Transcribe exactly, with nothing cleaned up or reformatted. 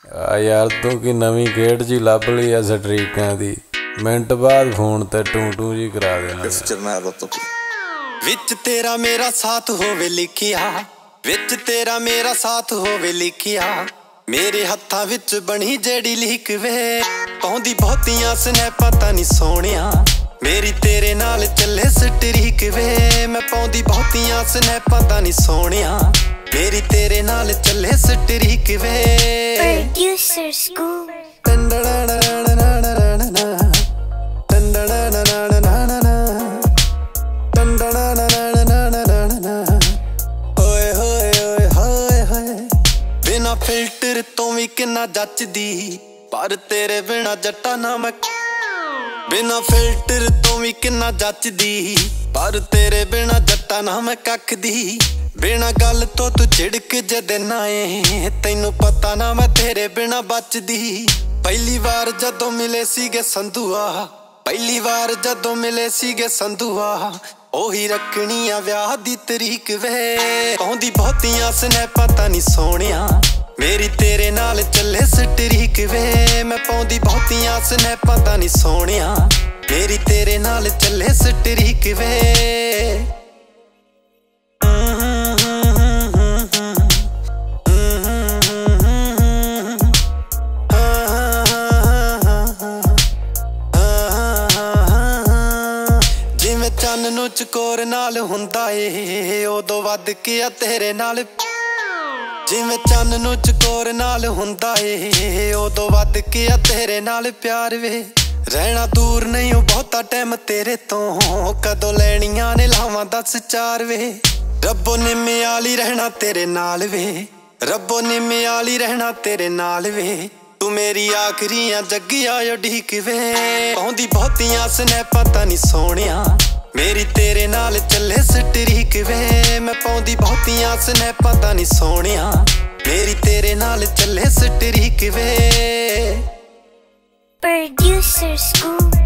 ਆ ਯਾਰ ਤੂੰ ਕੀ ਨਵੀਂ ਖੇਡ ਜੀ ਲੱਭ ਲਈ ਆ ਸਟਰੀਕਾਂ ਦੀ, ਮਿੰਟ ਬਾਅਦ ਫੋਨ ਤੇ ਟੂ ਟੂ ਜੀ ਕਰਾ ਦੇਣਾ। ਵਿੱਚ ਤੇਰਾ ਮੇਰਾ ਸਾਥ ਹੋਵੇ ਲਿਖਿਆ, ਵਿੱਚ ਤੇਰਾ ਮੇਰਾ ਸਾਥ ਹੋਵੇ ਲਿਖਿਆ, ਮੇਰੇ ਹੱਥਾਂ ਵਿੱਚ ਬਣੀ ਜਿਹੜੀ ਲੀਕ ਵੇ, ਪਾਉਂਦੀ ਬਹੁਤੀਆਂ ਸਨੈਪਾਂ ਤਾਂ ਨੀ ਸੋਹਣਿਆ, ਮੇਰੀ ਤੇਰੇ ਨਾਲ ਚੱਲੇ ਸਟਰੀਕ ਵੇ, ਮੈਂ ਪਾਉਂਦੀ ਬਹੁਤੀਆਂ ਸਨੈਪਾਂ ਤਾਂ ਨੀ ਸੋਹਣਿਆ, ਮੇਰੀ ਤੇਰੇ ਨਾਲ ਚੱਲੇ ਸਟਰੀਕ ਵੇ। Producer School ਬਿਨਾ ਫਿਲਟਰ ਤੋਂ ਵੀ ਕਿੰਨਾ ਜੱਚਦੀ, ਪਰ ਤੇਰੇ ਬਿਨਾ ਜੱਟਾ ਨਾ ਮੈਂ, ਬਿਨਾ ਫਿਲਟਰ ਤੋਂ ਵੀ ਕਿੰਨਾ ਜੱਚਦੀ, ਪਰ ਤੇਰੇ ਬਿਨਾ ਜੱਟਾ ਨਾ ਮੈਂ ਕੱਖਦੀ, ਬਿਨਾ ਗੱਲ ਤੋਂ ਤੂੰ ਝਿੜਕ ਜਦੇ ਨਾ ਏ, ਤੈਨੂੰ ਪਤਾ ਨਾ ਮੈਂ ਤੇਰੇ ਬਿਨਾ ਬਚਦੀ। ਪਹਿਲੀ ਵਾਰ ਜਦੋਂ ਮਿਲੇ ਸੀਗੇ ਸੰਧੂਆ, ਪਹਿਲੀ ਵਾਰ ਜਦੋਂ ਮਿਲੇ ਸੀਗੇ ਸੰਧੂਆ, ਉਹੀ ਰੱਖਣੀ ਆ ਵਿਆਹ ਦੀ ਤਰੀਕ ਵੇ, ਪਾਉਂਦੀ ਬਹੁਤੀਆਂ ਸਨੈਪਾਂ ਤਾਂ ਨੀ ਸੋਹਣਿਆ, ਮੇਰੀ ਤੇਰੇ ਨਾਲ ਚੱਲੇ ਸਟਰੀਕ ਵੇ, ਮੈਂ ਪਾਉਂਦੀ ਬਹੁਤੀਆਂ ਸਨੈਪਾਂ ਤਾਂ ਨੀ ਸੋਹਣਿਆ, ਮੇਰੀ ਤੇਰੇ ਨਾਲ ਚੱਲੇ ਸਟਰੀਕ ਵੇ। ਚੰਨ ਨੂੰ ਚਕੋਰ ਨਾਲ ਹੁੰਦਾ ਏ, ਉਦੋਂ ਵੱਧ ਕੇ ਆ ਤੇਰੇ ਨਾਲ, ਜਿਵੇਂ ਚੰਨ ਨੂੰ ਚਕੋਰ ਨਾਲ ਹੁੰਦਾ ਏ, ਉਦੋਂ ਵੱਧ ਕੇ ਆ ਤੇਰੇ ਨਾਲ ਪਿਆਰ ਵੇ, ਰਹਿਣਾ ਦੂਰ ਨਹੀਂ ਉਹ ਬਹੁਤਾ ਟਾਈਮ ਤੇਰੇ ਤੋਂ, ਕਦੋਂ ਲੈਣੀਆਂ ਨੇ ਲਾਵਾਂ ਦੱਸ ਚਾਰ ਵੇ, ਰੱਬੋ ਨਿੰਮੇ ਵਾਲੀ ਰਹਿਣਾ ਤੇਰੇ ਨਾਲ ਵੇ, ਰੱਬੋ ਨਿੰਮੇ ਵਾਲੀ ਰਹਿਣਾ ਤੇਰੇ ਨਾਲ ਵੇ, ਤੂੰ ਮੇਰੀ ਆਖਰੀ ਆ ਜੱਗਿਆ ਉਡੀਕ ਵੇ, ਪਾਉਂਦੀ ਬਹੁਤੀਆਂ ਸਨੈਪਾਂ ਤਾਂ ਨੀ ਸੋਹਣਿਆ, ਮੇਰੀ ਤੇਰੇ ਨਾਲ ਚੱਲੇ ਸਟਰੀਕ ਵੇ, ਮੈਂ ਪਾਉਂਦੀ ਬਹੁਤੀਆਂ ਸਨੈਪਾਂ ਤਾਂ ਨੀ ਸੋਹਣਿਆ, ਮੇਰੀ ਤੇਰੇ ਨਾਲ ਚੱਲੇ ਸਟਰੀਕ ਵੇ। Producer School